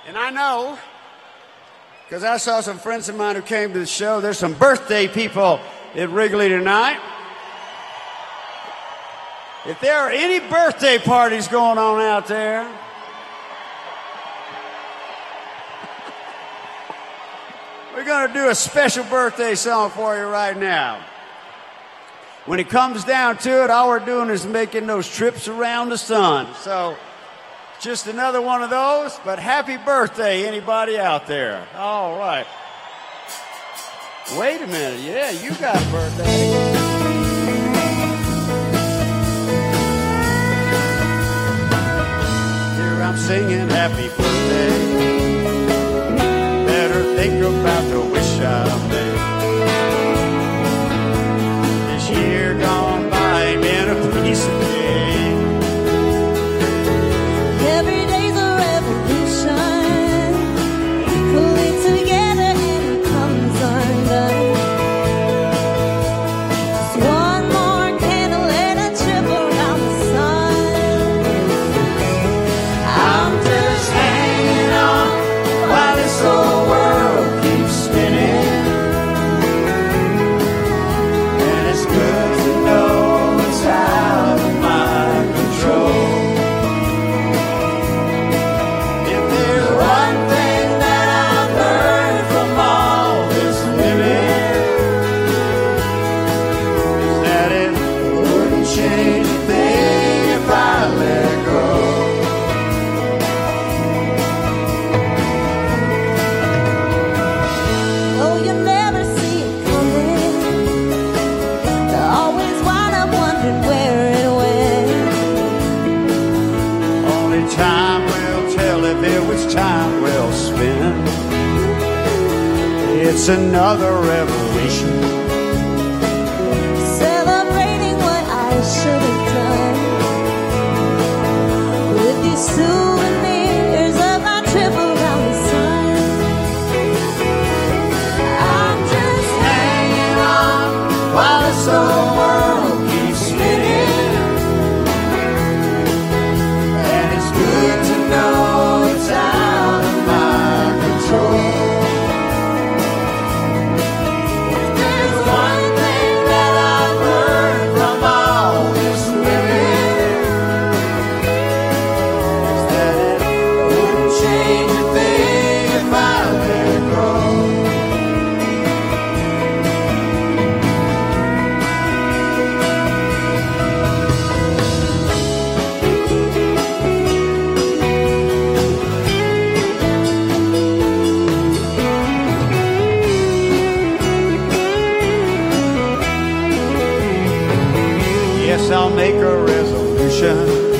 And I know, because I saw some friends of mine who came to the show, there's some birthday people at Wrigley tonight. If there are any birthday parties going on out there, we're going to do a special birthday song for you right now. When it comes down to it, all we're doing is making those trips around the sun. So, just another one of those, but happy birthday, anybody out there. All right. Wait a minute. Yeah, you got a birthday. Here I'm singing happy birthday. Better think about the wish I made. This year gone by ain't been a piece of cake. Every day's a revolution. Pull it together and it comes undone. Just one more candle and a trip around the sun. I'm just hanging on while this whole world keeps spinning. And it's good to know it's out of my control. If there's one thing that I've learned from all this living, is that it wouldn't change a thing if I let go. Oh, you never see it coming. You always wind up wondering where it went. Only time will tell if it was time well spent. It's another revolution. Celebrating what I should have done with these souvenirs of my trip around the sun. I'm just Hanging on while this whole world keeps spinning. And it's good to know it's out of my control. If there's one thing that I've learned from all this living, is that it wouldn't change a thing if I let go. Yes, I'll make a resolution